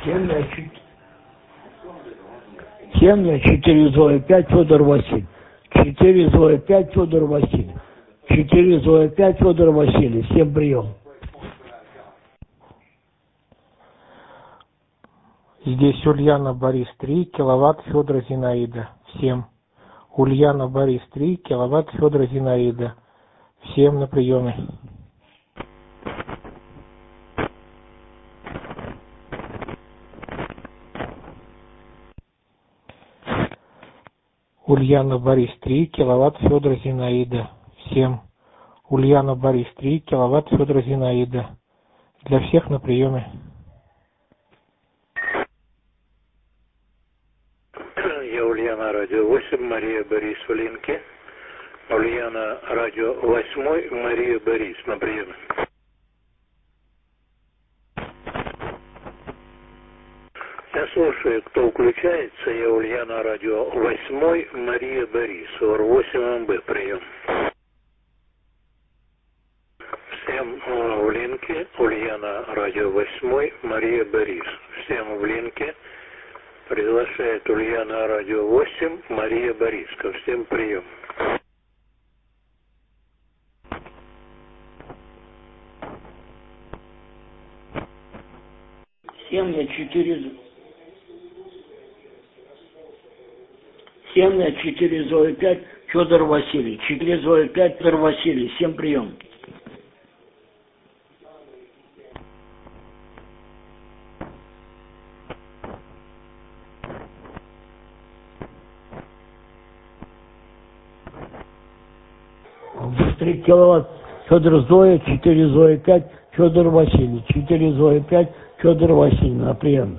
Семья 4 Зоя 5 Федор Васильевич. 4 Зоя 5 Федор Васильевич. 4 Зоя 5 Федор Васильевич. Всем прием. Здесь Ульяна Борис 3 киловатт Федора Зинаида. Всем. Ульяна Борис 3 киловатт Федора Зинаида. Всем на приеме. Ульяна Борис 3 киловатт Федора Зинаида. Всем. Ульяна Борис 3 киловатт Федора Зинаида. Для всех на приеме. Я Ульяна, радио 8, Мария Борис в линке. Ульяна, радио 8, Мария Борис на приеме. Я слушаю, кто включается. Я Ульяна, радио 8, Мария Борис, ОР-8 МБ, прием. Всем в линке. Ульяна, радио 8, Мария Борис. Всем в линке. Приглашает Ульяна, радио 8, Мария Бориска. Всем прием. Семья 4 Зоя 5 Федор Васильевич. 4 Зоя 5 Федор Васильевич. Всем прием. Три киловатт Федор Зоя, 4 Зоя 5 Федор Васильевич. 4 Зоя 5 Федор Васильевич. На прием.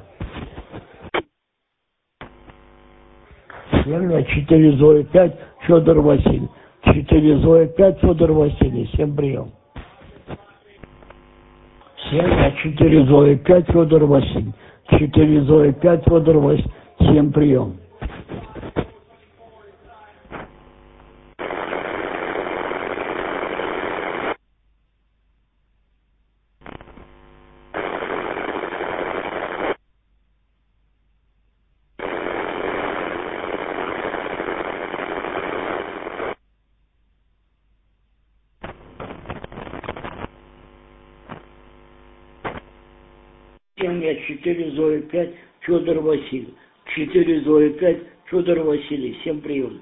Семья 4 Зоя 5 Федор Васильевич. 4 Зоя 5 Федор Васильевич. Всем прием. Семья 4 Зоя 5 Федор Васильевич. 4 Зоя 5 Федор Васильевич. Всем прием. Семья 4 Зоя 5 Федор Васильевич. 4 Зоя 5 Федор Васильевич. Всем прием.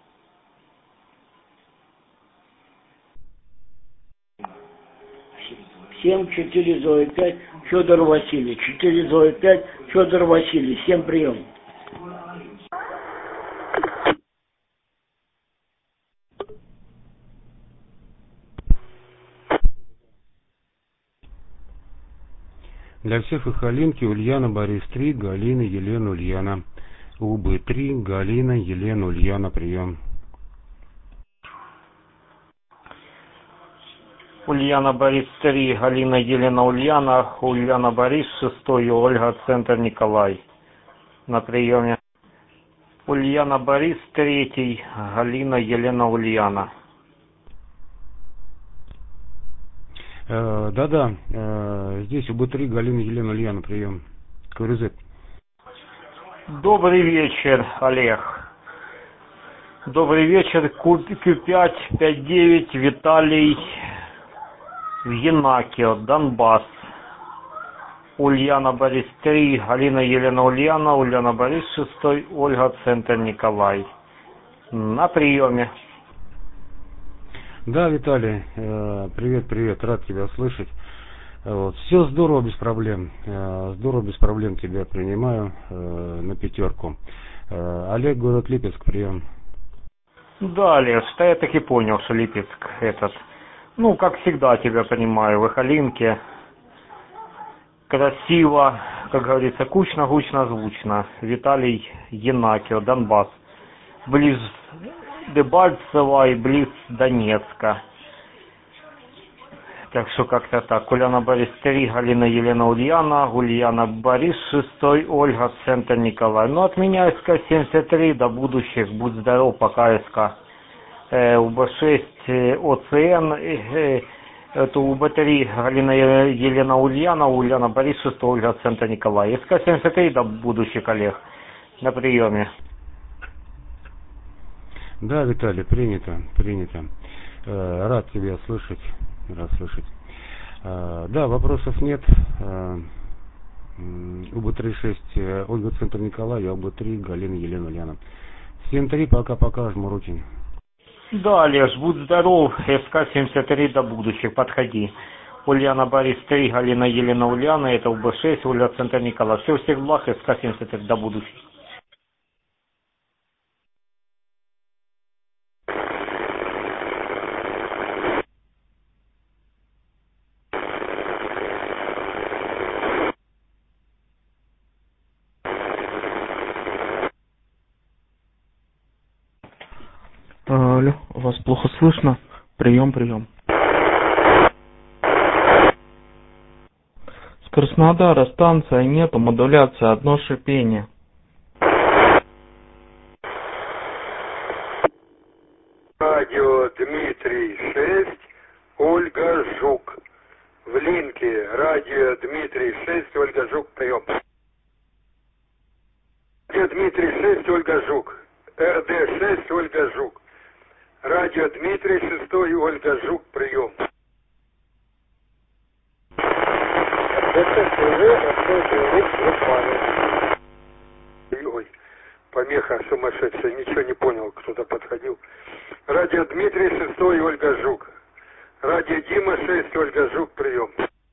Всем 4 Зоя 5 Федор Васильевич. 4 Зоя 5 Федор Васильевич. Всем прием. Для всех их Алинки Ульяна Борис 3, Галина, Елена, Ульяна. УБ 3, Галина, Елена, Ульяна, прием. Ульяна Борис 3, Галина, Елена, Ульяна. Ульяна Борис 6, Ольга, Центр Николай. На приеме. Ульяна Борис 3, Галина, Елена, Ульяна. Да-да, здесь УБ3, Галина, Елена, Ульяна, прием. КРЗ. Добрый вечер, Олег. Добрый вечер, Q5, 5-9, Виталий, Янакио, Донбасс. Ульяна Борис 3, Галина, Елена, Ульяна. Ульяна Борис 6, Ольга, Центр Николай. На приеме. Да, Виталий, привет, рад тебя слышать. Вот. Все здорово, без проблем. Здорово, без проблем тебя принимаю на 5. Олег, город Липецк, прием. Да, Олег, что я так и понял, что Липецк этот. Ну, как всегда тебя понимаю, в Эхолинке. Красиво, как говорится, кучно, гучно, звучно. Виталий Янакио, Донбасс. Близ Дебальцева и близ Донецка. Так что как-то так. Ульяна Борис 3, Галина, Елена, Ульяна. Ульяна Борис 6, Ольга, Центр Николай. Ну, от меня СК-73 до будущих. Будь здоров, пока СК. УБ-6, ОЦН, Это УБ-3 Галина Елена Ульяна, Ульяна Борис, 6 Ольга, Центр Николай. СК-73 до будущих коллег на приеме. Да, Виталий, принято. Рад тебя слышать. Да, вопросов нет. УБ-36 Ольга, Центр Николай, я УБ-3 Галина Елена Ульяна. Всем 3, пока, жму руки. Да, Олеж, будь здоров, СК-73 до будущих, подходи. Ульяна Борис 3, Галина Елена Ульяна, это УБ-6, Ольга, Центр Николай. Всех благ, СК-73 до будущих. Алло, вас плохо слышно? Прием. С Краснодара станция нету, модуляция, одно шипение. Радио Дмитрий 6, Ольга Жук. В линке радио Дмитрий 6, Ольга Жук, прием. Радио Дмитрий 6, Ольга Жук. РД 6, Ольга Жук. Радио Дмитрий 6, Ольга Жук, прием. Ой, помеха сумасшедшая, ничего не понял, кто-то подходил. Радио Дмитрий 6, Ольга Жук. Радио Дима 6, Ольга Жук, прием.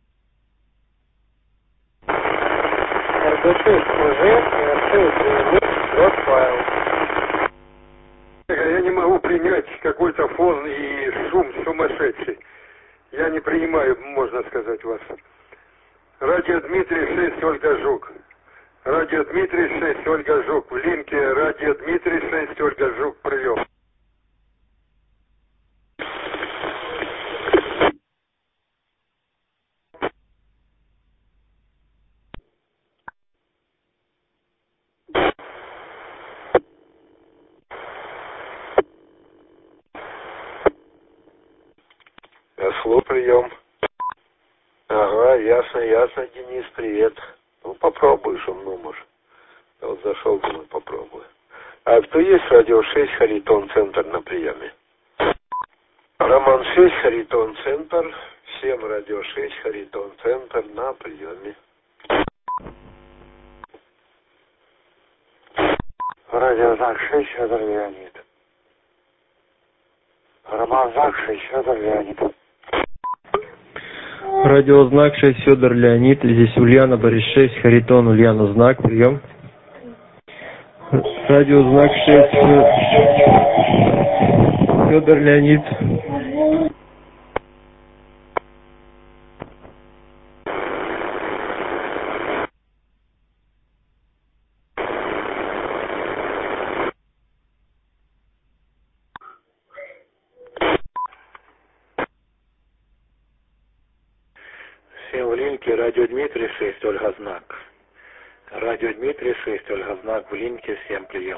Я не могу принять какой-то фон и шум сумасшедший. Я не принимаю, можно сказать, вас. Радио Дмитрий 6, Ольга Жук. Радио Дмитрий 6, Ольга Жук. В линке радио Дмитрий 6, Ольга Жук, прием. Слу, прием. Ага, ясно, Денис, привет. Ну, попробуешь, может. Я вот зашел, думаю, попробую. А кто есть радио 6, Харитон, центр на приеме? Роман 6, Харитон, центр. Всем радио 6, Харитон, центр на приеме. Радиознак 6, Федор Леонид. Роман Знак 6, Федор Леонид. Радиознак 6, Федор Леонид. Здесь Ульяна Борис 6, Харитон, Ульяна Знак, прием. Радиознак 6, Федор Леонид. Всем в линке радио Дмитрий 6, Ольга Знак. Радио Дмитрий 6, Ольга Знак в линке, всем прием.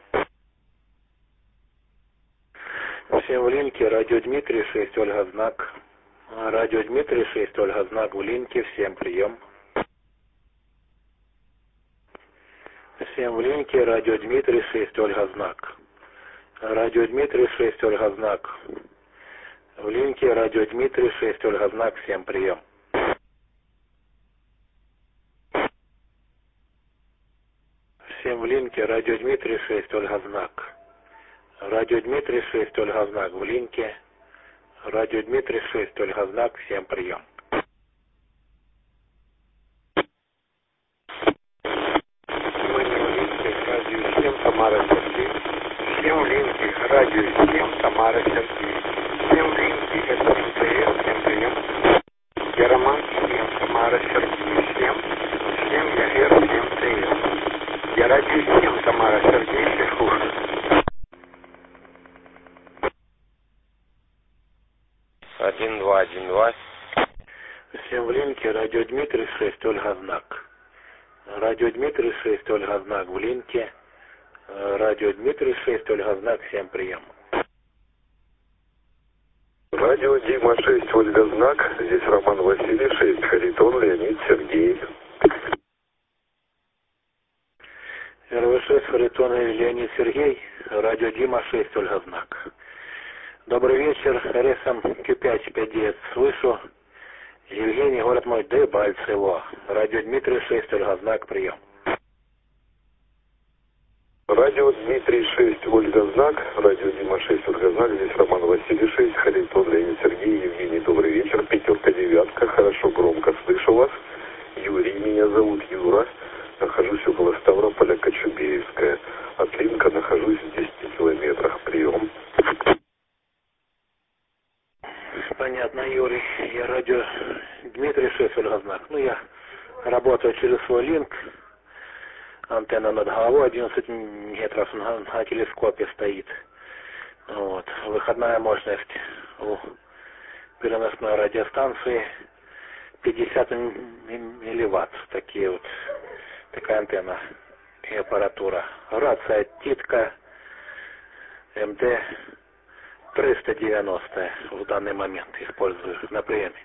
Всем в линке радио Дмитрий 6, Ольга Знак. Радио Дмитрий 6, Ольга Знак в линке, всем прием. Всем в линке радио Дмитрий 6, Ольга Знак. Радио Дмитрий 6, Ольга Знак. В линке радио Дмитрий 6, Ольга Знак, всем прием. Всем в линке радио Дмитрий 6, Ольга Знак. Радио Дмитрий 6, Ольга Знак в линке. Радио Дмитрий 6, Ольга Знак, всем прием. Радио 7, Тамара Сергей. Всем в линке радио 7, Тамара Сергей. Всем в линке это МТС, всем прием. Я Роман 7, Тамара Сергей. 7 МГц, 7 ТС. Я радио 7, Тамара Сергей, всех слушаю. Один, два. Всем в линке радио Дмитрий 6, Ольга Знак. Радио Дмитрий 6, Ольга Знак в линке. Радио Дмитрий 6, Ольга Знак, всем прием. Радио Дима 6, Ольга Знак. Здесь Роман Василий 6, Харитон, Леонид, Сергей. РВ6, Харитон и Леонид Сергей. Радио Дима 6, Ольга Знак. Добрый вечер. Ресом Q5 59 слышу. Евгений, город мой, Дебальцево. Радио Дмитрий 6, Ольга Знак, прием. Радио Дмитрий 6, Ольга Знак. Радио Дима 6, Ольга Знак. Здесь Роман Василий 6, Харитон, Леонид Сергей, Евгений, добрый вечер. Пятерка, девятка. Хорошо, громко слышу вас. Юрий, меня зовут Юра. Нахожусь около Ставрополя, Кочубеевская. От Линка нахожусь в 10 километрах. Прием. Понятно, Юрий. Я радио Дмитрий 6, Ольга Знак. Ну, я работаю через свой линк. Антенна над головой 11 метров на телескопе стоит. Вот. Выходная мощность у переносной радиостанции 50 милливатт. Такая антенна и аппаратура. Рация Титка МД 390 в данный момент использую на приеме.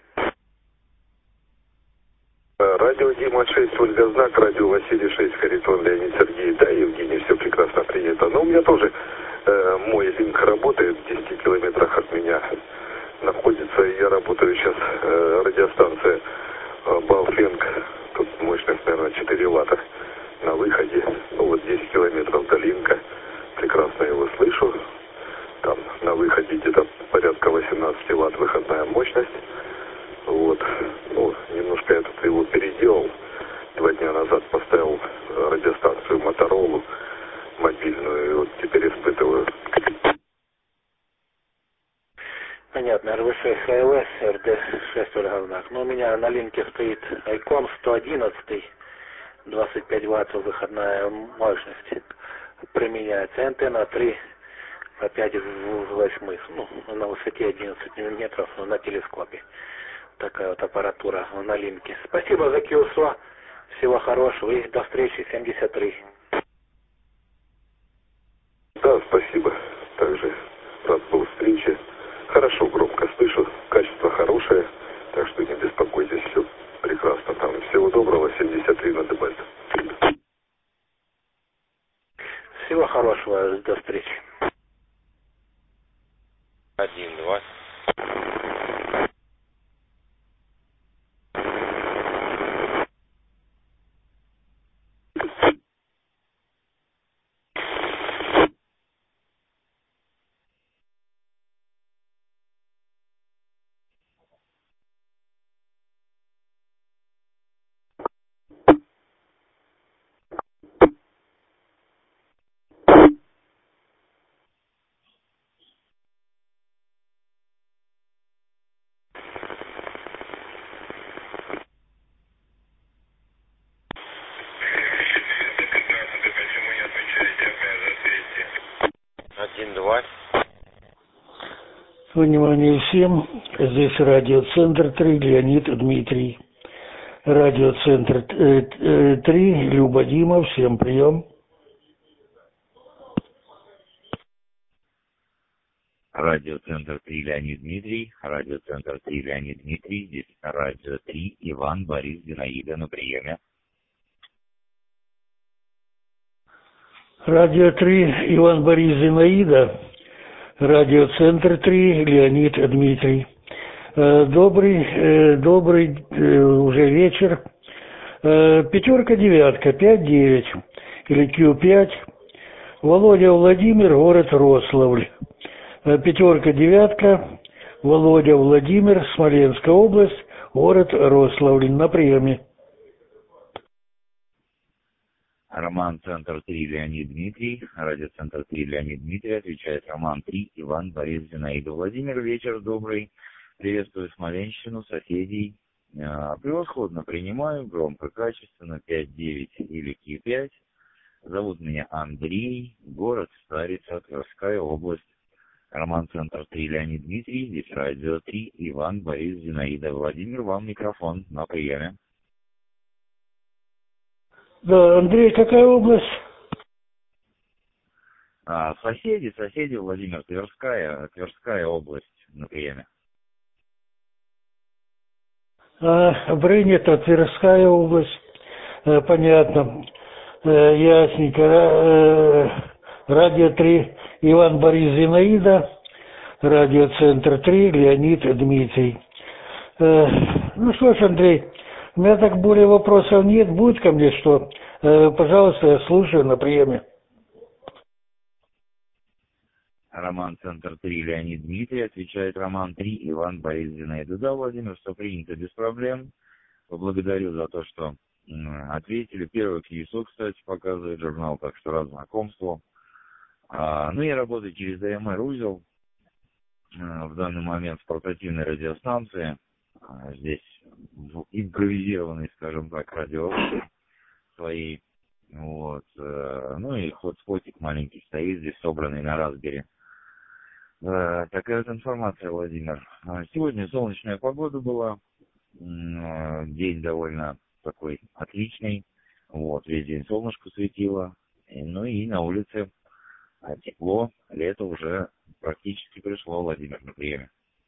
Радио Дима 6, Ольга Знак, радио Василий 6, Харитон, Леонид Сергей. Да, Евгений, все прекрасно принято. Но у меня тоже мой линк работает в 10 километрах от меня. Находится, я работаю сейчас, радиостанция Балфенг. Тут мощность, наверное, 4 ватта на выходе. Ну вот 10 километров до линка. Прекрасно его слышу. Там на выходе где-то порядка 18 ватт выходная мощность. Вот. Ну, немножко я тут его переделал. 2 дня назад поставил радиостанцию Моторолу мобильную, и вот теперь испытываю. Понятно, РВ6 ХЛС, РД6 Ольга Знак. Но у меня на линке стоит Айком 111, 25 ватт выходная мощность. Применяется антенна 3 по 5 в 8, ну, на высоте 11 метров на телескопе. Такая вот аппаратура на линке. Спасибо за КИОСО. Всего хорошего и до встречи. 73. Да, спасибо. Также рад был встрече. Хорошо, громко слышу. Качество хорошее. Так что не беспокойтесь. Все прекрасно там. Всего доброго. 73 на Дебальт. Всего хорошего. До встречи. 1, 2. Внимание всем. Здесь радиоцентр 3, Леонид Дмитрий. Радиоцентр 3, Люба Дима. Всем прием. Радиоцентр 3, Леонид Дмитрий. Радиоцентр 3, Леонид Дмитрий. Здесь радио 3, Иван, Борис, Зинаида на приеме. Радио 3, Иван, Борис, Зинаида. Радиоцентр 3, Леонид Дмитрий. Добрый уже вечер. Пятерка, девятка, 5-9 или Q5. Володя Владимир, город Рославль. Пятерка, девятка, Володя Владимир, Смоленская область, город Рославль. На приеме. Роман, центр 3, Леонид Дмитрий. Радиоцентр 3, Леонид Дмитрий. Отвечает Роман 3, Иван, Борис, Зинаида. Владимир, вечер добрый. Приветствую Смоленщину, соседей. Превосходно принимаю, громко, качественно, 5-9 или Q5. Зовут меня Андрей, город Старица, Тверская область. Роман, центр 3, Леонид Дмитрий. Здесь радио 3, Иван, Борис, Зинаида. Владимир, вам микрофон на приеме. Да, Андрей, какая область? Соседи, Владимир, Тверская область на приеме. Принято, Тверская область. Понятно. Ясненько. Радио 3, Иван Борис Зинаида. Радиоцентр 3, Леонид Дмитрий. Ну что ж, Андрей, у меня так более вопросов нет. Будет ко мне что? Пожалуйста, я слушаю на приеме. Роман Центр 3, Леонид Дмитрий, отвечает Роман 3, Иван Борис Зинаида. Да, Владимир, все принято без проблем. Поблагодарю за то, что ответили. Первый КИСО, кстати, показывает журнал, так что рад знакомству. Ну, я работаю через ДМР-узел. В данный момент в портативной радиостанции. Здесь в импровизированной, скажем так, радиостанции своей. Вот. Ну и хотспотик маленький стоит здесь, собранный на Raspberry. Такая вот информация, Владимир. Сегодня солнечная погода была. День довольно такой отличный. Вот, весь день солнышко светило. Ну и на улице тепло. Лето уже практически пришло, Владимир, на приеме.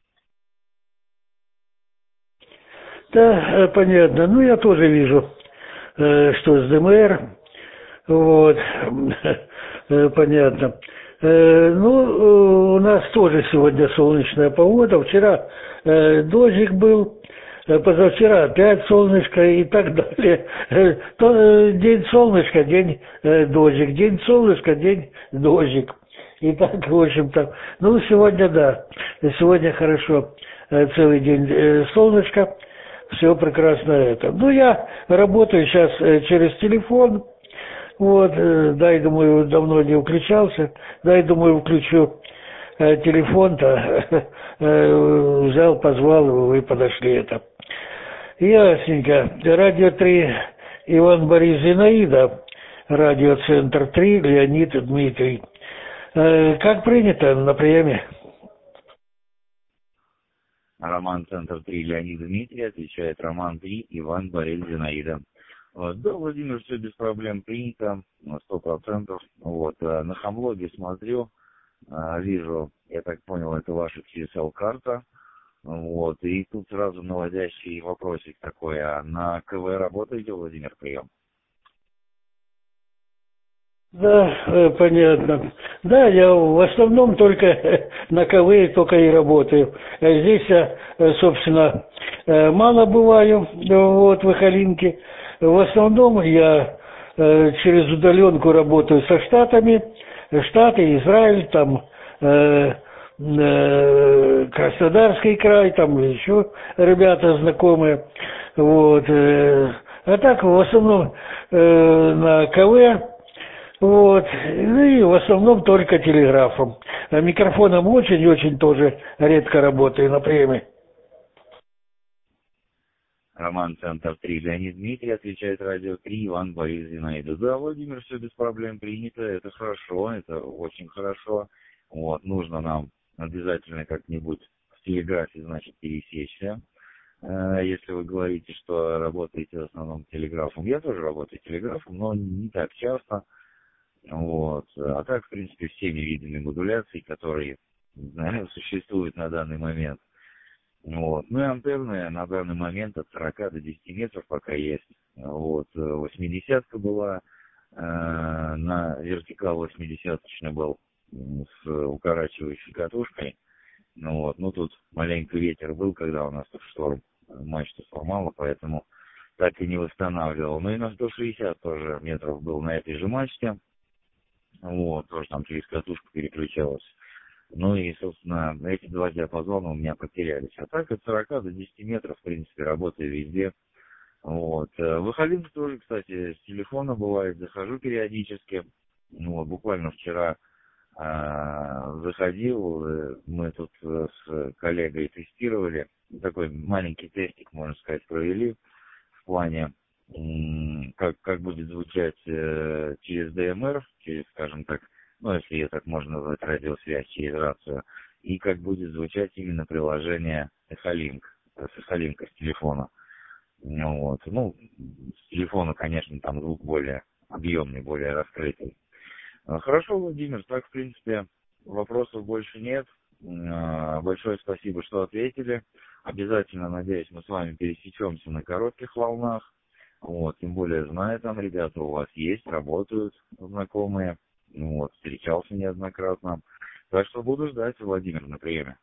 Да, понятно. Ну, я тоже вижу, что с ДМР. Вот. Понятно. Ну, у нас тоже сегодня солнечная погода. Вчера дождик был, позавчера опять солнышко и так далее. День солнышко, день дождик, день солнышко, день дождик. И так, в общем-то, ну, сегодня да, сегодня хорошо, целый день солнышко, все прекрасно это. Ну, я работаю сейчас через телефон. Вот, дай, думаю, давно не включался, дай, думаю, включу телефон-то, взял, позвал, вы подошли это. Ясненько, радио 3, Иван Борис Зинаида, радиоцентр 3, Леонид Дмитрий. Как принято на приеме? Роман Центр 3, Леонид Дмитрий, отвечает Роман 3, Иван Борис Зинаида. Да, Владимир, все без проблем принято, 100%. Вот, на Хамлоге смотрю, вижу, я так понял, это ваша QSL-карта. Вот, и тут сразу наводящий вопросик такой, а на КВ работаете, Владимир, прием? Да, понятно. Да, я в основном только на КВ только и работаю. Здесь я, собственно, мало бываю, вот, в Ихалинке. В основном я через удаленку работаю со Штатами. Штаты, Израиль, там Краснодарский край, там еще ребята знакомые. Вот. А так в основном на КВ. Вот. Ну и в основном только телеграфом. Микрофоном очень-очень тоже редко работаю на приеме. Роман Центр 3, Леонид Дмитрий, отвечает радио 3, Иван Борис Зинаида. Да, Владимир, все без проблем принято, это хорошо, это очень хорошо. Вот, нужно нам обязательно как-нибудь в телеграфе, значит, пересечься. Если вы говорите, что работаете в основном телеграфом. Я тоже работаю телеграфом, но не так часто. Вот. А так, в принципе, всеми видами модуляций, которые существуют на данный момент. Вот. Ну и антенны на данный момент от 40 до 10 метров пока есть. Вот. 80-ка была, на вертикал 80-очный был с укорачивающей катушкой. Ну вот. Ну тут маленький ветер был, когда у нас тут шторм, мачту сломало, поэтому так и не восстанавливал. Ну и на 160 тоже метров был на этой же мачте. Вот. Тоже там через катушку переключалось. Ну и, собственно, эти два диапазона у меня потерялись. А так от 40 до 10 метров, в принципе, работаю везде. Вот. В Ихалинск тоже, кстати, с телефона бывает, захожу периодически. Ну, вот, буквально вчера заходил, мы тут с коллегой тестировали. Такой маленький тестик, можно сказать, провели в плане, как будет звучать через ДМР, через, скажем так, ну, если ее так можно назвать, радиосвязь через рацию, и как будет звучать именно приложение Эхолинк, с Эхолинка, с телефона. Ну, вот. Ну, с телефона, конечно, там звук более объемный, более раскрытый. Хорошо, Владимир, так, в принципе, вопросов больше нет. Большое спасибо, что ответили. Обязательно, надеюсь, мы с вами пересечемся на коротких волнах. Вот, тем более, знаю, там ребята у вас есть, работают знакомые. Вот, встречался неоднократно. Так что буду ждать, Владимир, на приеме.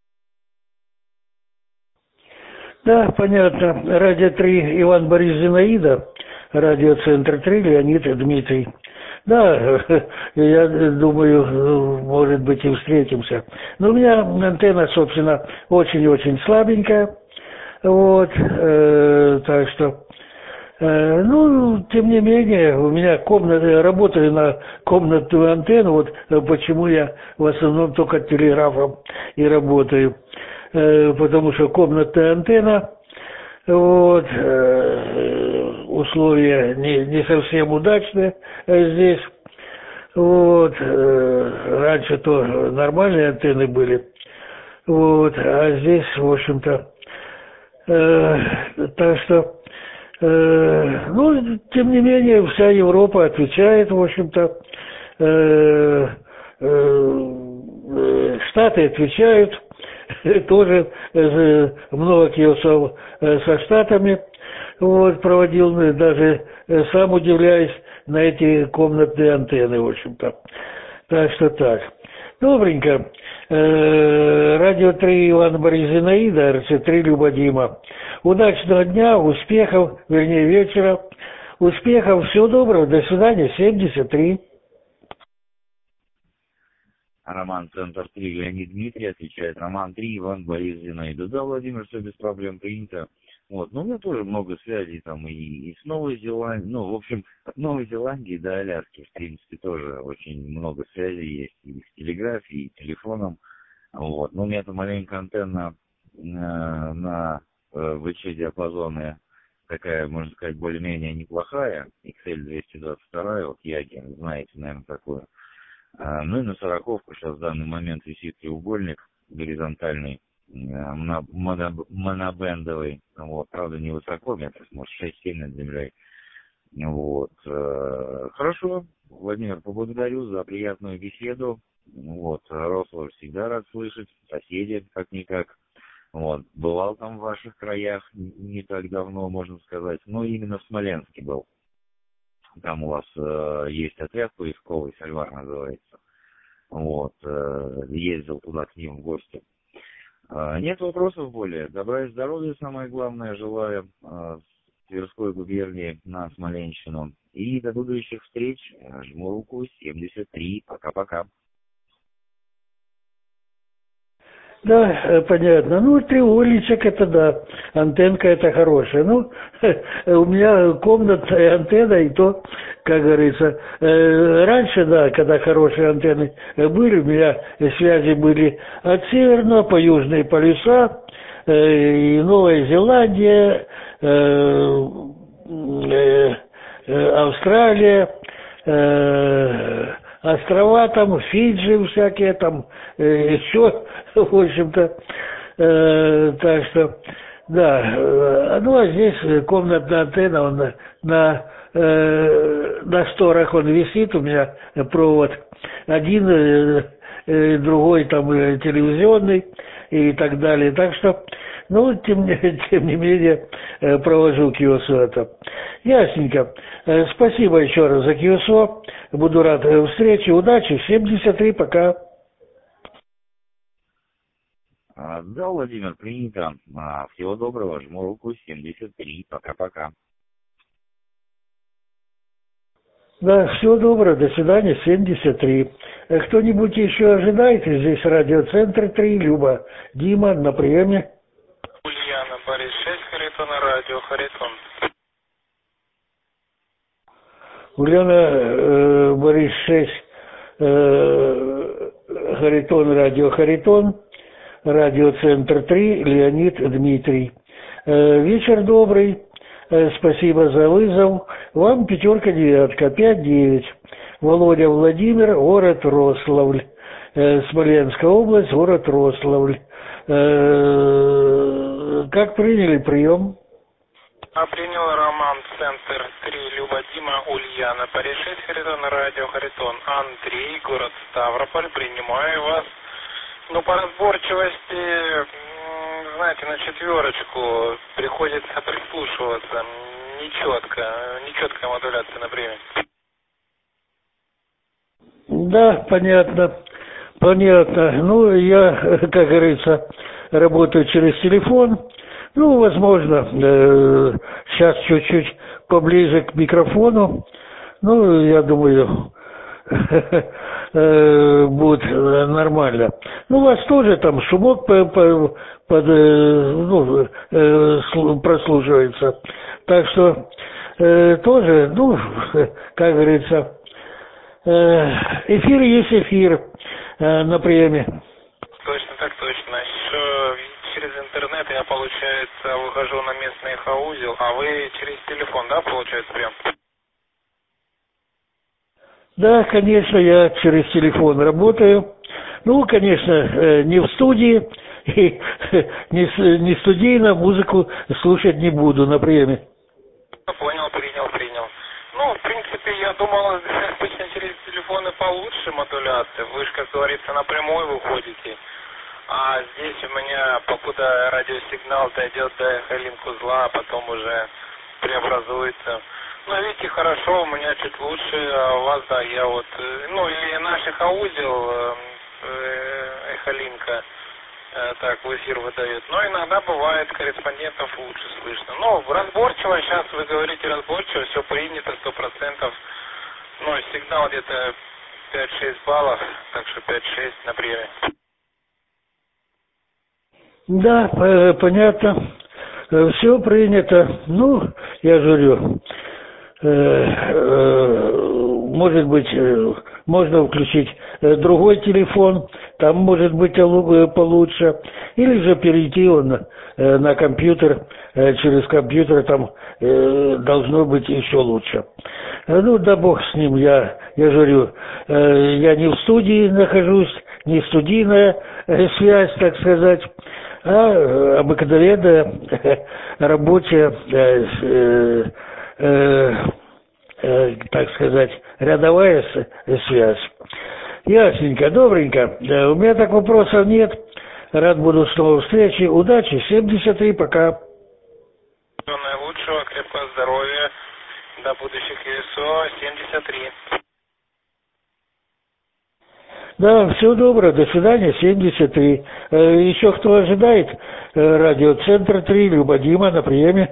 Да, понятно. Радио 3 Иван Борис Зинаида, радиоцентр 3 Леонид Дмитрий. Да, я думаю, может быть, и встретимся. Но у меня антенна, собственно, очень-очень слабенькая. Вот, так что, тем не менее, у меня работаю на комнатную антенну, вот почему я в основном только телеграфом и работаю. Потому что комнатная антенна, вот, условия не совсем удачные здесь. Вот, раньше то нормальные антенны были, вот, а здесь, в общем-то, так что, тем не менее, вся Европа отвечает, в общем-то, Штаты отвечают, тоже много киосов со Штатами, вот, проводил, даже сам удивляюсь на эти комнатные антенны, в общем-то. Так что так. Добренько. Радио 3 Иван Борис Зинаида, РЦ3 Люба Дима. Удачного дня, успехов, вернее вечера. Успехов, всего доброго, до свидания, 73. Роман Центр 3 Леонид Дмитрий, отвечает Роман 3 Иван Борис Зинаида. Да, Владимир, все без проблем принято. Вот, но у меня тоже много связей там и с Новой Зеландией, в общем, от Новой Зеландии до Аляски, в принципе, тоже очень много связей есть и с телеграфией, и телефоном. Вот, но у меня там маленькая антенна на ВЧ-диапазоне такая, можно сказать, более-менее неплохая, XL222, вот Яги, знаете, наверное, такую. Ну и на 40-ку сейчас в данный момент висит треугольник горизонтальный, монобендовый, вот, правда, невысоко, метров, может, 6-7 над землей. Вот. Хорошо, Владимир, поблагодарю за приятную беседу. Вот, Рослав всегда рад слышать, соседи, как-никак. Вот, бывал там в ваших краях не так давно, можно сказать, но именно в Смоленске был. Там у вас есть отряд поисковый, Сальвар называется. Вот, ездил туда к ним в гости. Нет вопросов более. Добра и здоровья, самое главное, желаю Тверской губернии на Смоленщину. И до будущих встреч. Жму руку, 73. Пока-пока. Да, понятно. Треугольничек это да, антенка это хорошая. У меня комнатная антенна, и то, как говорится, раньше, да, когда хорошие антенны были, у меня связи были от Северного по Южные полюса, и Новая Зеландия, Австралия, острова там, Фиджи всякие там, еще, в общем-то, так что, да, а здесь комнатная антенна, он на шторах он висит, у меня провод один, другой там телевизионный и так далее, так что, тем не менее, провожу КИОСО это. Ясненько. Спасибо еще раз за КИОСО. Буду рад встрече. Удачи. 73. Пока. Да, Владимир, принято. Всего доброго. Жму руку. 73. Пока-пока. Да, всего доброго. До свидания. 73. Кто-нибудь еще ожидает? Здесь радиоцентр 3. Люба. Дима на приеме. Ульяна, Борис 6, Харитон, радио Харитон. Ульяна, Борис 6, Харитон, радио Харитон, радиоцентр 3, Леонид Дмитрий. Вечер добрый, спасибо за вызов. Вам 5-9, 5-9. Володя Владимир, город Рославль. Смоленская область, город Рославль. Как приняли прием? Принял Роман Центр 3, Люба Дима, Ульяна, Борис 6, Харитон, радио Харитон, Андрей, город Ставрополь, принимаю вас. Ну, по разборчивости, знаете, на 4 приходится прислушиваться. Нечеткая модуляция на приеме. Да, понятно. Ну, я, как говорится, работаю через телефон. Ну, возможно, сейчас чуть-чуть поближе к микрофону. Ну, я думаю, будет нормально. Ну, у вас тоже там шумок прослушивается. Так что тоже, ну, как говорится, эфир есть эфир на приеме. Точно, так точно. Еще через интернет я, получается, выхожу на местный эхоузел, а вы через телефон, да, получается, прям? Да, конечно, я через телефон работаю. Ну, конечно, не в студии, и не студийно, музыку слушать не буду на приеме. Понял, принял. Ну, в принципе, я думал, обычно через телефоны получше модуляция. Вы же, как говорится, напрямую выходите. А здесь у меня, покуда радиосигнал дойдет до эхолинк узла, а потом уже преобразуется. Ну, видите, хорошо, у меня чуть лучше, а у вас, да, я вот, ну, или наш эхоузел, эхолинка, так, в эфир выдает. Но иногда бывает, корреспондентов лучше слышно. Ну, разборчиво, сейчас вы говорите разборчиво, все принято, 100%. Ну, сигнал где-то 5-6 баллов, так что 5-6 на приеме. Да, понятно. Все принято. Ну, я говорю, может быть, можно включить другой телефон, там может быть получше, или же перейти на компьютер, через компьютер там должно быть еще лучше. Ну, да бог с ним, я говорю, я не в студии нахожусь, не студийная связь, так сказать, а обыкновенная рабочая, так сказать, рядовая связь. Ясненько, добренько. У меня так вопросов нет. Рад буду снова встречи. Удачи. 73, пока. Всего наилучшего, крепкого здоровья. До будущих ЕСО. 73. Да, всего доброго. До свидания. 73. Еще кто ожидает? Радиоцентр 3. Люба Дима на приеме.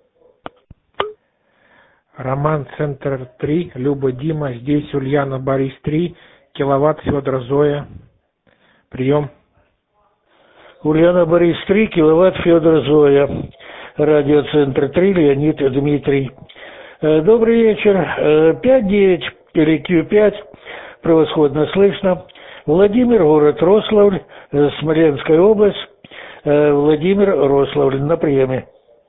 Роман, Центр 3, Люба, Дима, здесь Ульяна, Борис 3, киловатт, Федор, Зоя. Прием. Ульяна, Борис 3, киловатт, Федор, Зоя. Радиоцентр 3, Леонид, Дмитрий. Добрый вечер. 5-9 или Q5. Превосходно слышно. Владимир, город Рославль, Смоленская область. Владимир, Рославль на приеме.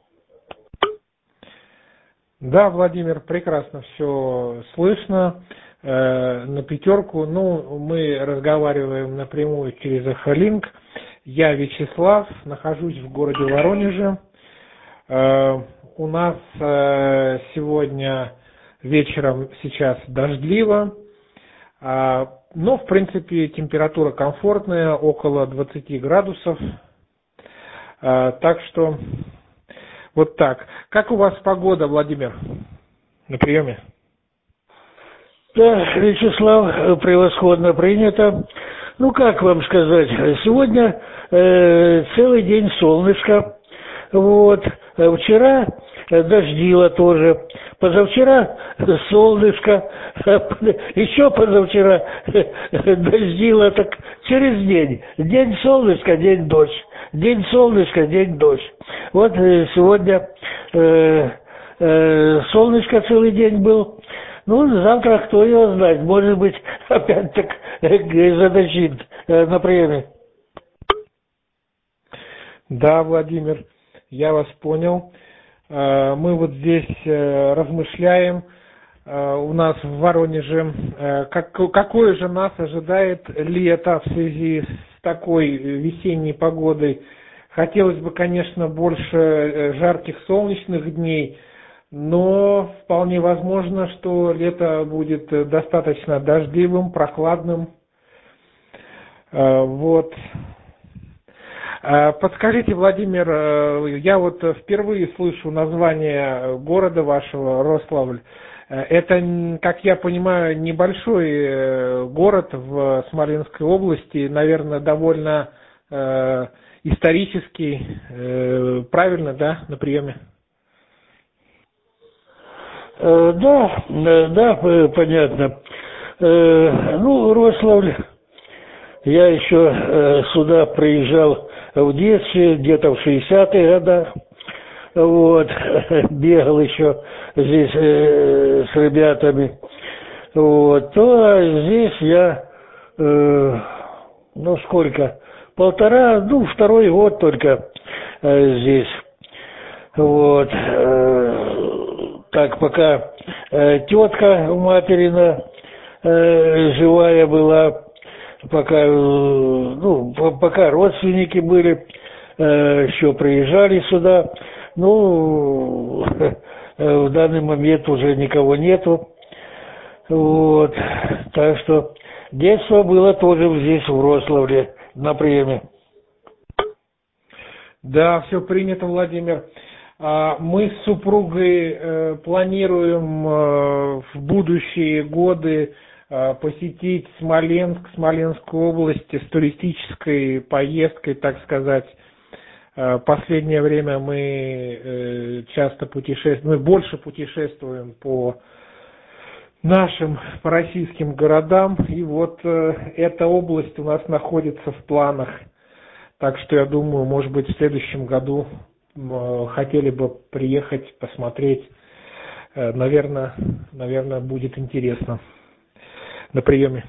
Да, Владимир, прекрасно все слышно. На 5. Ну, мы разговариваем напрямую через эхолинк. Я Вячеслав, нахожусь в городе Воронеже. У нас сегодня вечером сейчас дождливо, но, в принципе, температура комфортная, около 20 градусов. Так что... Вот так. Как у вас погода, Владимир, на приеме? Да, Вячеслав, превосходно принято. Ну, как вам сказать, сегодня целый день солнышко. Вот. Вчера дождило тоже. Позавчера солнышко. Еще позавчера дождило. Так через день. День солнышко, день дождь. День солнышко, день дождь. Вот сегодня солнышко целый день был. Ну, завтра кто его знает. Может быть, опять так задождит на приеме. Да, Владимир, я вас понял. Мы вот здесь размышляем. У нас в Воронеже. Какое же нас ожидает лето в связи с такой весенней погодой? Хотелось бы, конечно, больше жарких солнечных дней, но вполне возможно, что лето будет достаточно дождливым, прохладным. Вот. Подскажите, Владимир, я вот впервые слышу название города вашего, Рославль. Это, как я понимаю, небольшой город в Смоленской области, наверное, довольно исторический, правильно, да, на приеме? Да, понятно. Ну, Рославль, я еще сюда приезжал в детстве, где-то в 60-х годах. Вот, бегал еще здесь с ребятами. Вот, то здесь я, ну сколько, второй год только здесь. Вот, так пока тетка материна живая была, пока родственники были, еще приезжали сюда. Ну, в данный момент уже никого нету. Вот. Так что детство было тоже здесь, в Рославле, на приеме. Да, все принято, Владимир. Мы с супругой планируем в будущие годы посетить Смоленск, Смоленскую область с туристической поездкой, так сказать. Последнее время мы часто путешествуем, мы больше путешествуем по российским городам, и вот эта область у нас находится в планах. Так что я думаю, может быть, в следующем году хотели бы приехать, посмотреть. Наверное, будет интересно на приеме.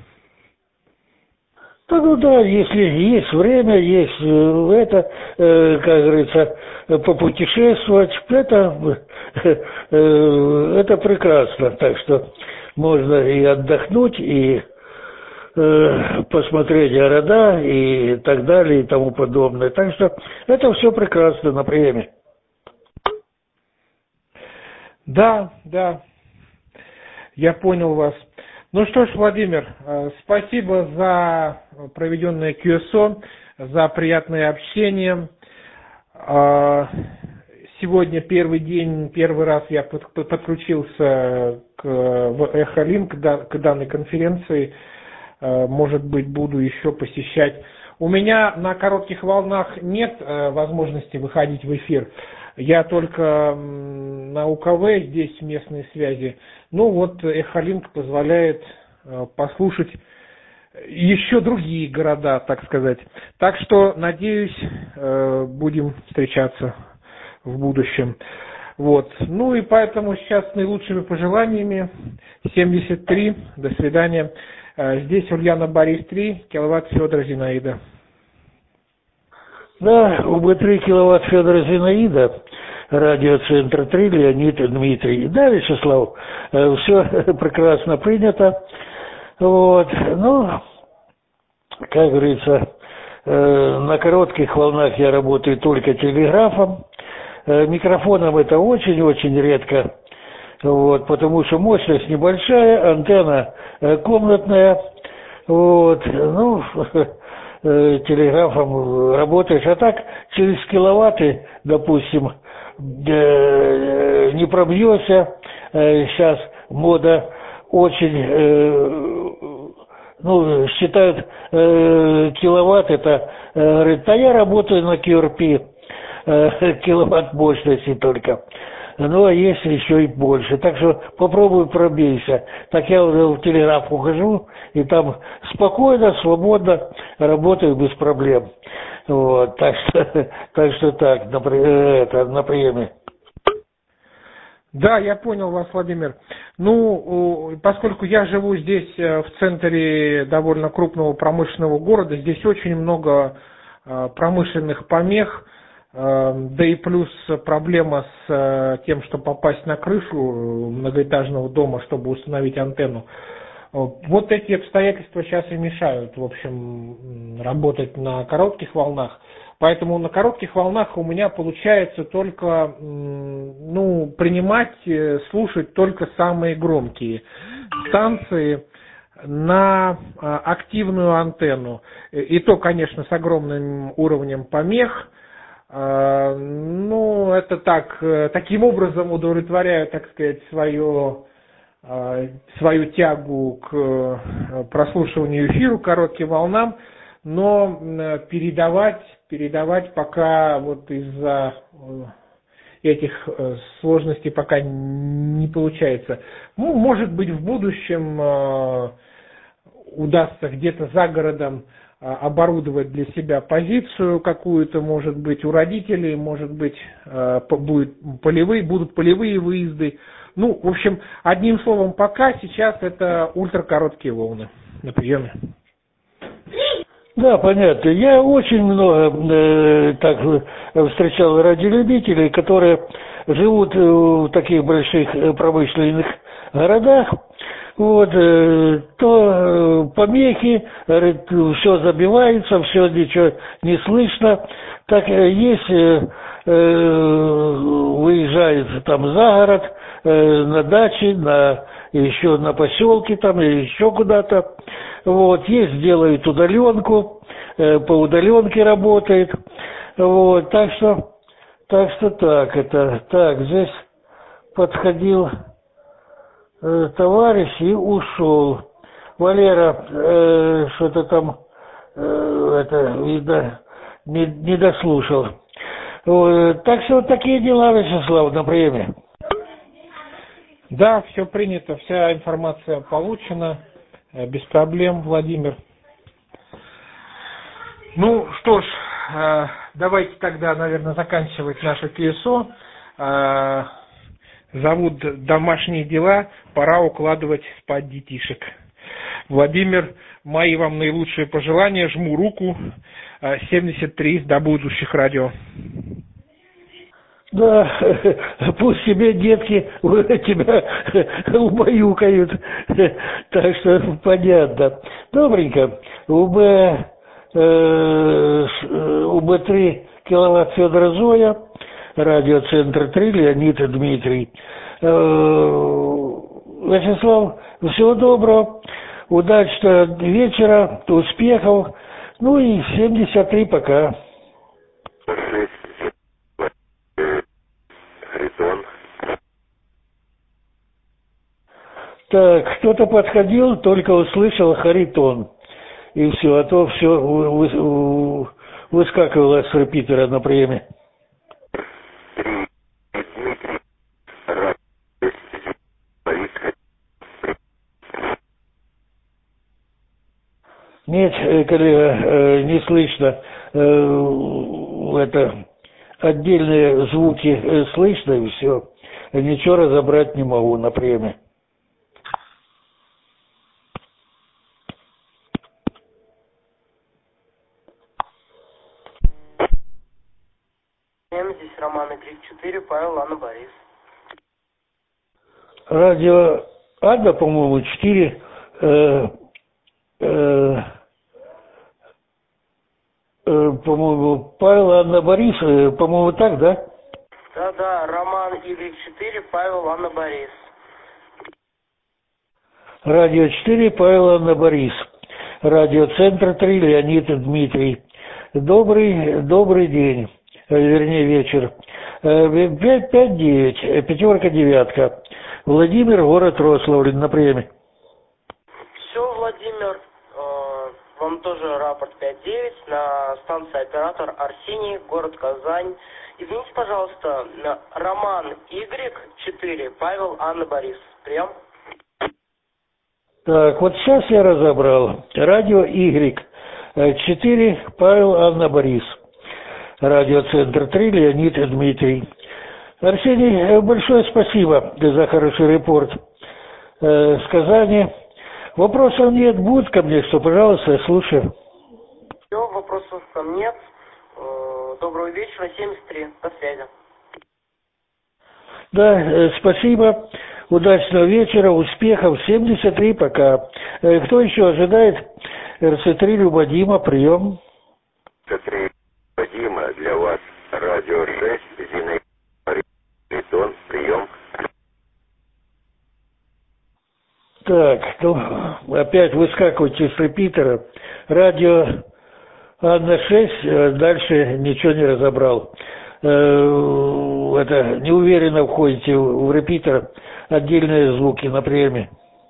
Ну да, если есть время, есть как говорится, попутешествовать, это прекрасно. Так что можно и отдохнуть, и посмотреть города, и так далее, и тому подобное. Так что это все прекрасно на приеме. Да, я понял вас. Ну что ж, Владимир, спасибо за проведенное QSO, за приятное общение. Сегодня первый раз я подключился в Эхолинк к данной конференции. Может быть, буду еще посещать. У меня на коротких волнах нет возможности выходить в эфир. Я только на УКВ, здесь местные связи. Ну вот Эхолинк позволяет послушать еще другие города, так сказать. Так что, надеюсь, будем встречаться в будущем. Вот. Ну и поэтому сейчас с наилучшими пожеланиями. 73. До свидания. Здесь Ульяна Борис 3, киловатт Федора Зинаида. Да, УБ-3 киловатт Федора Зинаида, радиоцентр 3, Леонид Дмитрий. Да, Вячеслав, все прекрасно принято. Вот, ну, как говорится, на коротких волнах я работаю только телеграфом. Микрофоном это очень-очень редко. Вот, потому что мощность небольшая, антенна комнатная. Вот, ну, телеграфом работаешь, а так через киловатты, допустим, не пробьешься. Сейчас мода очень, считают киловатт, это, говорит, а я работаю на QRP, киловатт мощности только. Ну, а есть еще и больше. Так что попробуй пробейся. Так я уже в телеграф ухожу, и там спокойно, свободно работаю без проблем. Вот, так что так, на приеме. Да, я понял вас, Владимир. Ну, поскольку я живу здесь, в центре довольно крупного промышленного города, здесь очень много промышленных помех, да и плюс проблема с тем, что попасть на крышу многоэтажного дома, чтобы установить антенну. Вот эти обстоятельства сейчас и мешают, в общем, работать на коротких волнах. Поэтому на коротких волнах у меня получается только, принимать, слушать только самые громкие станции. на активную антенну. И то, конечно, с огромным уровнем помех. Ну, это так, таким образом удовлетворяю, так сказать, свою тягу к прослушиванию эфиру, коротким волнам, но передавать пока вот из-за этих сложностей пока не получается. Ну, может быть, в будущем удастся где-то за городом оборудовать для себя позицию какую-то, может быть, у родителей, может быть, будут полевые выезды. Ну, в общем, одним словом, пока сейчас это ультракороткие волны на приеме. Да, понятно. Я очень много встречал радиолюбителей, которые живут в таких больших промышленных городах. Вот, то помехи, все забивается, все ничего не слышно. Так если выезжает там за город, на даче, еще на поселке там или еще куда-то, вот, есть, делают удаленку, по удаленке работает, вот, так что здесь подходил товарищ и ушел. Валера что-то там видно, не дослушал. Вот, так что вот такие дела, Вячеслав, на приеме. Да, все принято, вся информация получена, без проблем, Владимир. Ну что ж, давайте тогда, наверное, заканчивать наше ПСО. Зовут домашние дела, пора укладывать спать детишек. Владимир, мои вам наилучшие пожелания, жму руку, 73 до будущих радио. Да, пусть себе детки тебя убаюкают, так что понятно. Добренько, УБ-3 киловатт Федора Зоя, радиоцентр 3, Леонид Дмитрий. Вячеслав, всего доброго, удачного вечера, успехов, ну и 73 пока. Так, кто-то подходил, только услышал Харитон. И все, а то все выскакивало с репитера на приеме. Нет, коллега, не слышно. Это отдельные звуки слышно, и все. Ничего разобрать не могу на приеме. Здесь Роман Игорь 4, Павел, Анна, Борис. Радио Ада, по-моему, 4. По-моему, Павел, Анна, Борис, по-моему, так, да? Да, Роман Игорь 4, Павел, Анна, Борис. Радио 4, Павел, Анна, Борис. Радиоцентр 3, Леонид Дмитрий. Добрый день. Вернее, вечер. 5-9, пятерка, девятка. Владимир, город Рославль, на приеме. Все, Владимир, вам тоже рапорт 5-9 на станции оператор Арсений, город Казань. Извините, пожалуйста, Роман Y 4, Павел, Анна, Борис. Прием. Так, вот сейчас я разобрал. Радио Y 4, Павел, Анна, Борис. Радиоцентр 3, Леонид Дмитрий. Арсений, большое спасибо за хороший репорт с Казани. Вопросов нет, будет ко мне, что, пожалуйста, я слушаю. Все, вопросов там нет. Доброго вечера, 73, до связи. Да, спасибо, удачного вечера, успехов, 73 пока. Кто еще ожидает? РЦ-3 Любодима, прием. РЦ-3 Любодима, для вас радио 6, Зинаида, Харитон, прием. Так, ну, опять выскакивайте с репитера. Радио Анна 6, дальше ничего не разобрал. Это неуверенно входите в репитер, отдельные звуки на приеме.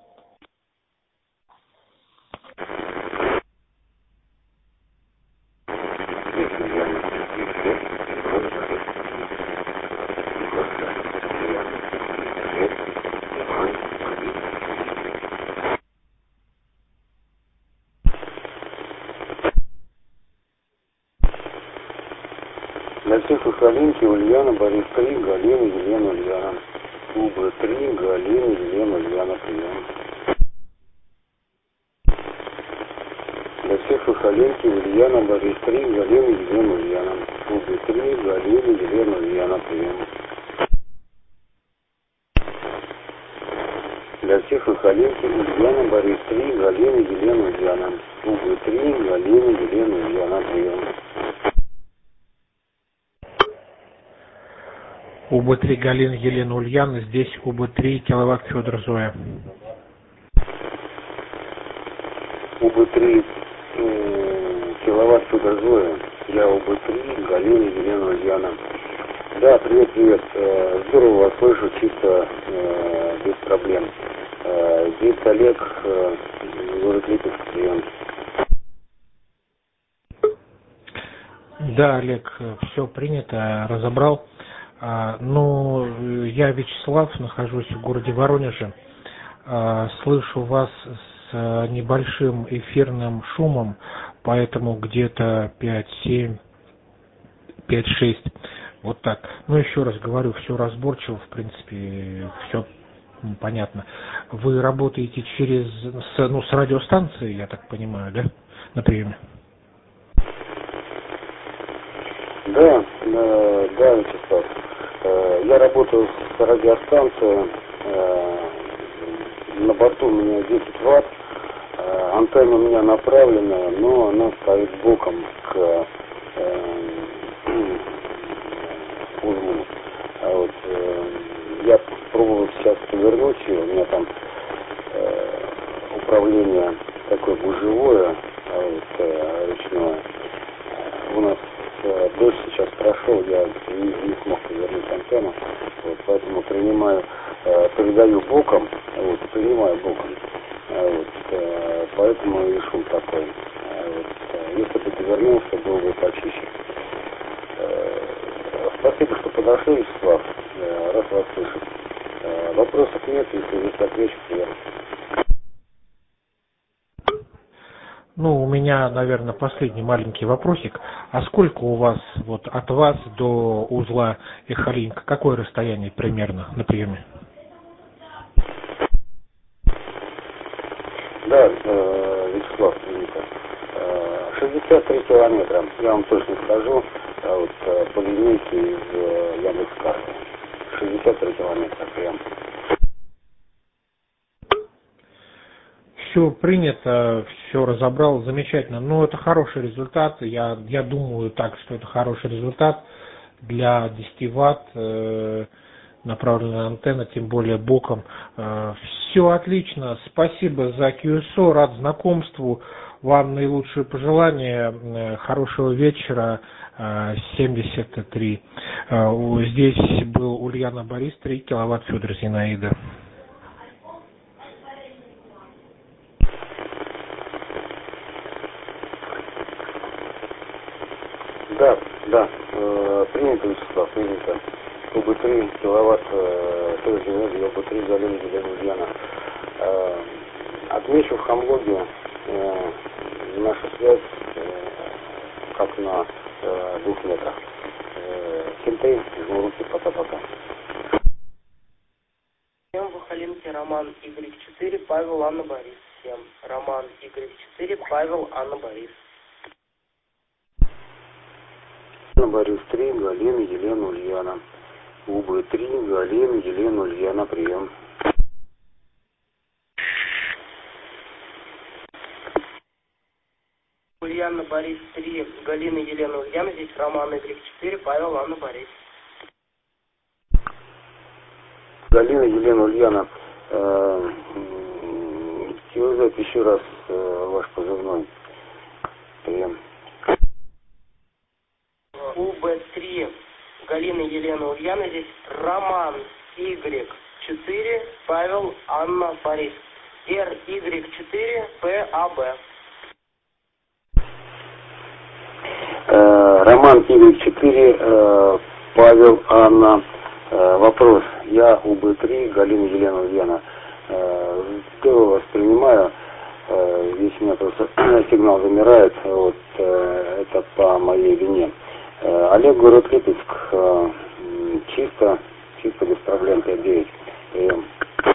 Для всех Сахалинки, Ульяна, Борис 3, Галина, Елена, Ульяна. Куба 3, Галина, Елена, Ульяна, прием. Для всех Сахалинки, Ульяна, Борис 3, Галина, Елена, Ульяна. Куба 3, Галина, Елена, Ульяна, прием. Для всех Сахалинки, Ульяна, Борис 3, Галина, Елена, Ульяна. Куба 3, Галина, Елена, Ульяна, прием. УБ-3 Галина Елена Ульяна, здесь УБ-3 киловатт Федор Зоя. УБ-3 киловатт Федор Зоя, я УБ-3 Галина Елена Ульяна. Да, привет. Здорово вас слышу, чисто без проблем. Здесь Олег, город Липецк, прием. Да, Олег, все принято, разобрал. Ну, я Вячеслав, нахожусь в городе Воронеже. Слышу вас с небольшим эфирным шумом, поэтому где-то 5-7, 5-6, вот так. Ну, еще раз говорю, все разборчиво, в принципе, все понятно. Вы работаете с радиостанцией, я так понимаю, да, на приеме? Да, Вячеслав. Я работаю с радиостанцией, на борту у меня 10 ватт, антенна у меня направленная, но она стоит боком к узлу. Я пробовал сейчас повернуть ее, у меня там управление такое гужевое, ручное. У нас дождь сейчас прошел, я не смог повернуть антенну, поэтому передаю боком, принимаю боком, поэтому и шум такой. Если бы ты вернулся, было бы почище. Спасибо, что подошли, Вячеслав, рад вас слышать. Вопросов нет, если есть отвечу, приятно. Ну, у меня, наверное, последний маленький вопросик. А сколько у вас, вот от вас до узла Эхолинк, какое расстояние примерно на приеме? Да, Вячеслав, 63 километра. Я вам точно скажу, по линейке из Яндекс.Карты. 63 километра прям. Все принято, все разобрал, замечательно. Ну, это хороший результат. Я думаю так, что это хороший результат для 10 ватт направленная антенна, тем более боком. Все отлично. Спасибо за QSO, рад знакомству. Вам наилучшие пожелания. Хорошего вечера. 73. Здесь был Ульяна Борис, 3 киловатт Федор Зинаида. Да, принято, Вячеслав, принято. УБ-3 киловатт Федор Зинаида, УБ-3 Галина Елена Ульяна. Отмечу в Хамлоге наша связь как на 2 метрах. Кенты, жму руки, пока-пока. Всем в Ахалинке Роман Y4, Павел, Анна, Борис. Всем Роман Y4, Павел, Анна, Борис. Борис 3, Галина, Елена, Ульяна. УБ-3, Галина, Елена, Ульяна, прием. Ульяна, Борис 3, Галина, Елена, Ульяна. Здесь Роман Y4, Павел, Анна, Борис. Галина, Елена, Ульяна. Вот еще раз ваш позывной. Прием. УБ3 Галина, Елена, Ульяна. Здесь Роман, Y4, Павел, Анна, Борис. RY4, ПАБ. Роман, Y4, Павел, Анна. Вопрос. Я УБ3, Галина, Елена, Ульяна. Здорово воспринимаю. Здесь у меня просто сигнал замирает. Вот, это по моей вине. Олег, город Липецк. Чисто без проблем 5-9. Прием.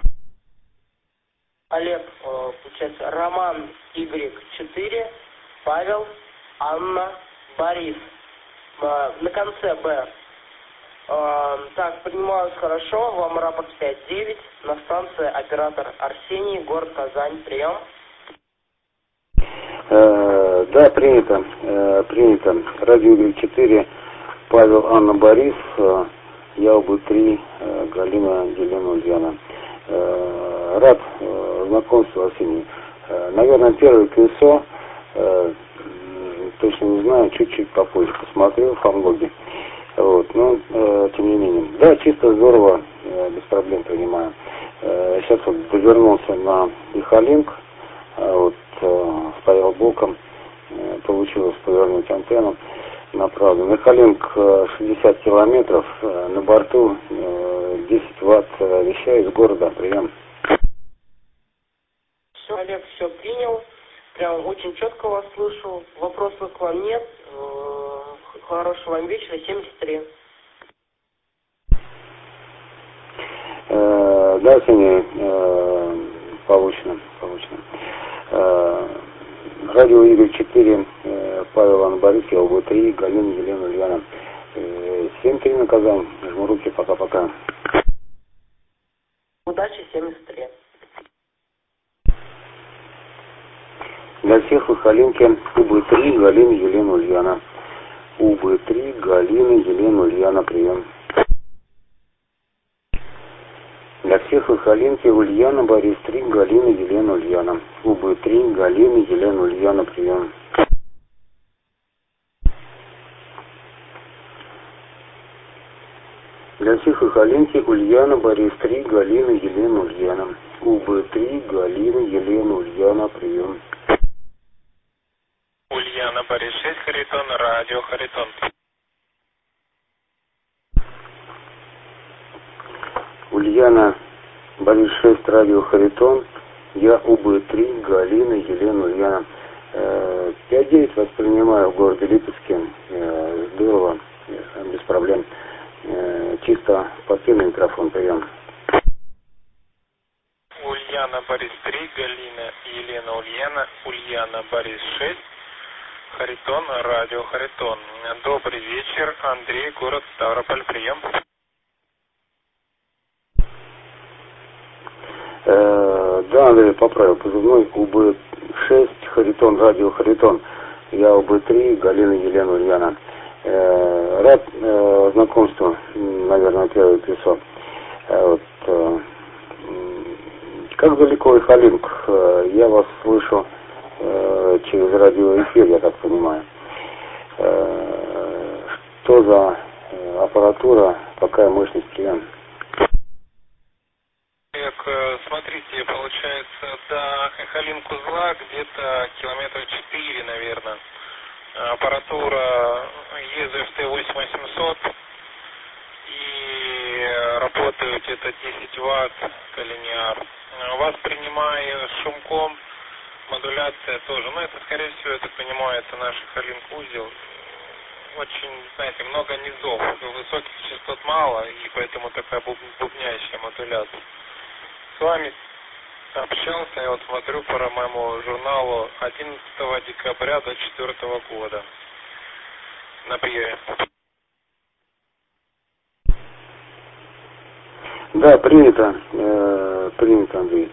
Олег, получается, Роман, Y4, Павел, Анна, Борис. На конце Б. Так, принимаю хорошо. Вам рапорт 5-9. На станции оператор Арсений, город Казань. Прием. Да, принято. Принято. Радио Y4, Павел, Анна, Борис. Я УБ3, Галина, Елена, Ульяна. Рад знакомству, Арсений. Наверное, первое колесо, точно не знаю, чуть-чуть попозже посмотрю в фамлоге. Вот, но тем не менее. Да, чисто здорово, без проблем принимаю. Сейчас вот довернулся на Ихалинк, вот, стоял боком, получилось повернуть антенну направо. Ихалинк 60 километров, на борту 10 ватт, вещаю из города. Прием. Все, Олег, все принял. Прям очень четко вас слышу. Вопросов к вам нет. Хорошего вам вечера. 73. Да, Сеня, получено. Радио Y4, Павел, Анна, Борис, я УБ3, Галина, Елена, Ульяна. 7-3 на Казань. Жму руки, пока-пока. Удачи, 73. Для всех в Ихалинке УБ3, Галина, Елена, Ульяна. УБ3, Галина, Елена, Ульяна, прием. Для всех в Ихалинке Ульяна, Борис 3, Галина, Елена, Ульяна. УБ3, Галина, Елена, Ульяна, прием. Для всех в Ихалинке Ульяна, Борис 3, Галина, Елена, Ульяна. УБ3, Галина, Елена, Ульяна, прием. Ульяна, Борис 6, Харитон, радио Харитон. Ульяна, Борис 6, радио Харитон. Я УБ3, Галина, Елена, Ульяна. 5-9 воспринимаю в городе Липецке. Здорово, без проблем. Чисто пассивный микрофон, прием. Ульяна, Борис 3, Галина, Елена, Ульяна. Ульяна, Борис 6, Харитон, радио Харитон. Добрый вечер, Андрей, город Ставрополь, прием. Да, Андрей, поправил позывной. УБ6, Харитон, радио Харитон. Я УБ3, Галина, Елена, Ульяна. Рад знакомству, наверное, первое колесо. Вот, как далеко Ихалинк? Я вас слышу через радиоэфир, я так понимаю. Что за аппаратура, какая мощность, прием? Смотрите, получается, до Ихалинк-узла где-то километра 4, наверное. Аппаратура EZFT-8800 и работает где-то 10 ватт коллинеар. Воспринимаю шумком, модуляция тоже. Но это, скорее всего, я так понимаю, это наш Ихалинк-узел. Очень, знаете, много низов, высоких частот мало, и поэтому такая бубнящая модуляция. С вами общался, я вот смотрю по моему журналу 11 декабря до 4 года на приеме. Да, принято, Андрей.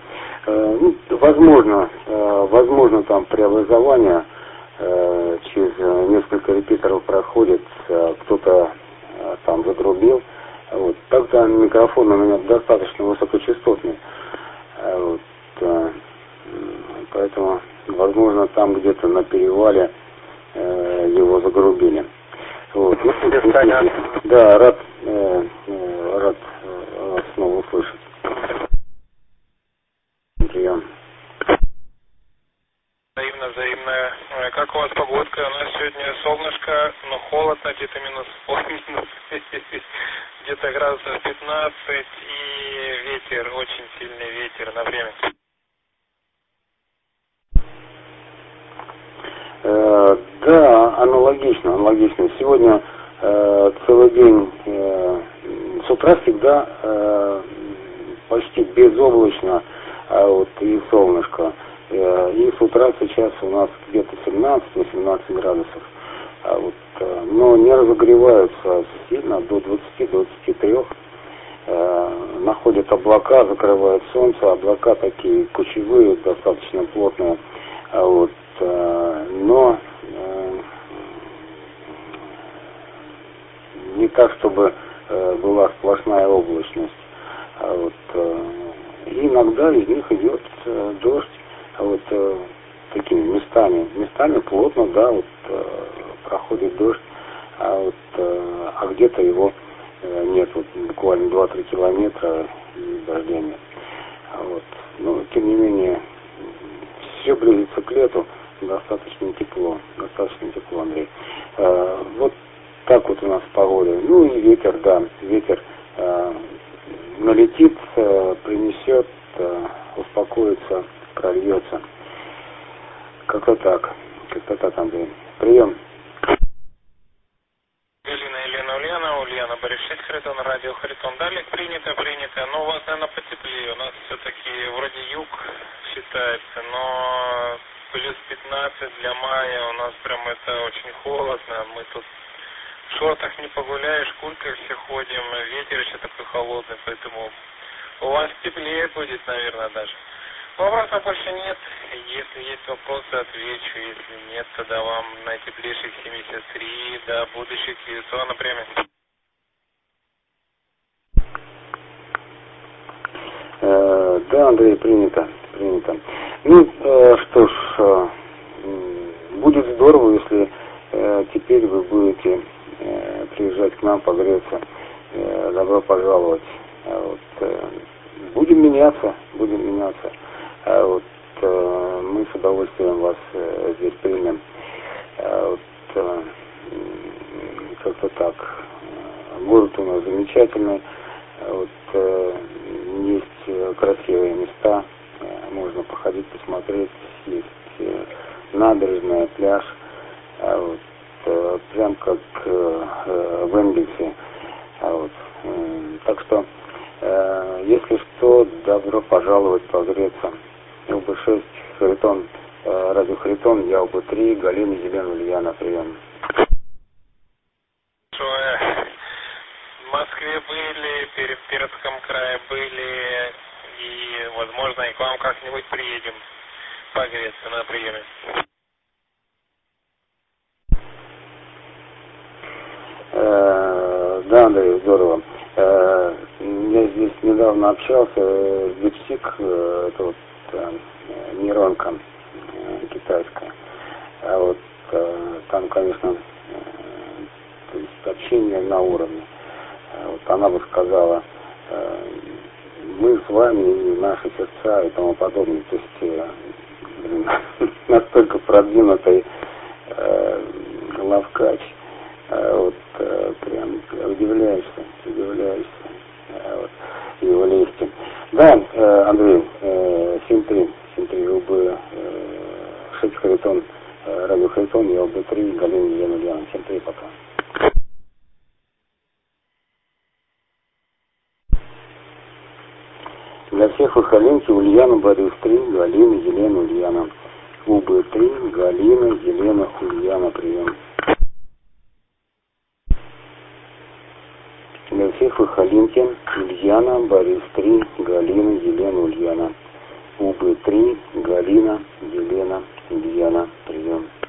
Возможно там преобразование, через несколько репитеров проходит, кто-то там загрубил. Вот. Так-то микрофон у меня достаточно высокочастотный. Вот. Поэтому, возможно, там где-то на перевале его загрубили. Вот. Да, рад вас снова услышать. Прием. Взаимно. Как у вас погодка? У нас сегодня солнышко, но холодно, где-то минус где-то градусов 15 и ветер, очень сильный ветер на время. Да, аналогично. Сегодня целый день, с утра всегда почти безоблачно, и солнышко. И с утра сейчас у нас где-то 17-18 градусов. Но не разогреваются сильно, до 20-23. Находят облака, закрывают солнце. Облака такие кучевые, достаточно плотные. Но не так, чтобы была сплошная облачность. И иногда из них идет дождь. Такими местами плотно, да, проходит дождь, а где-то его нет, буквально 2-3 километра и дождя нет. Но тем не менее, все близится к лету, достаточно тепло, Андрей. Вот так вот у нас погода. Ну и ветер, да, ветер налетит, принесет, успокоится, прольется. Как-то так, Андрей. Прием. Ульяна Борис 6, Харитон, радио Харитон. Далее принято. Но у вас, наверное, потеплее. У нас все-таки вроде юг считается, но плюс 15 для мая. У нас прям это очень холодно. Мы тут в шортах не погуляешь, в куртках все ходим. Ветер еще такой холодный, поэтому у вас теплее будет, наверное, даже. Вопросов больше нет. Если есть вопросы, отвечу. Если нет, тогда вам на теплейших 73 до будущих ЮСО напрямую. Да, Андрей, принято. Ну, что ж, будет здорово, если теперь вы будете приезжать к нам погреться. Добро пожаловать. Будем меняться. Мы с удовольствием вас здесь примем. Как-то так. Город у нас замечательный. Есть красивые места. Можно походить, посмотреть. Есть набережная, пляж. Прям как в Энгельсе. Так что, если что, добро пожаловать погреться. ЛБ-6, Харитон, радио Харитон, я ЛБ-3, Галина, Елена, Ульяна, прием. В Москве были, в Пермском крае были, и, возможно, и к вам как-нибудь приедем погреться на приеме. Да, Андрей, здорово. Я здесь недавно общался с Дипсик, это нейронка китайская. Там, конечно, общение на уровне. Она бы сказала, мы с вами и наши сердца и тому подобное. То есть настолько продвинутый лавкач. Прям удивляешься его лести. Да, Андрей, 7-3 ЛБ 6 Харитон, радио Харитон, я ЛБ-3, Галина, Елена, Ульяна. 7-3 пока. Для всех выходинки Ульяна, Борис 3, Галина, Елена, Ульяна. УБ-3, Галина, Елена, Ульяна, прием. Для всех выходинки Ульяна, Борис 3, Галина, Елена, Ульяна. УБ-3, Галина, Елена, Ульяна, прием.